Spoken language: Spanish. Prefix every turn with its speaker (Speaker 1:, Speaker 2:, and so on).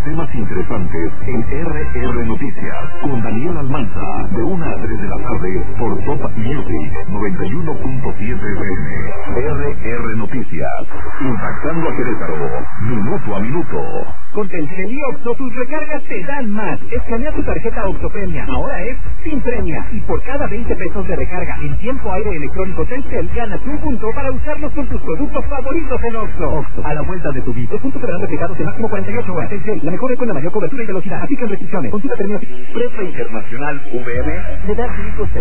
Speaker 1: temas interesantes en RR Noticias con Daniel Almanza de 1 a 3 de la tarde por Top Music 91.7 FM. RR Noticias, impactando a Querétaro, minuto a minuto.
Speaker 2: Con Telcel y Oxxo, tus recargas te dan más. Escanea tu tarjeta Oxxo Premia, ahora es sin premia. Y por cada 20 pesos de recarga en tiempo aire electrónico Telcel, ganas un punto para usarlos con tus productos favoritos en Oxxo. Oxxo, a la vuelta de tu vida. 2 puntos serán replicados en máximo 48 horas. Telcel, la mejor red con la mayor cobertura y velocidad. Aplican restricciones. Consulta términos.
Speaker 1: Prepa Internacional VM
Speaker 2: Le da 5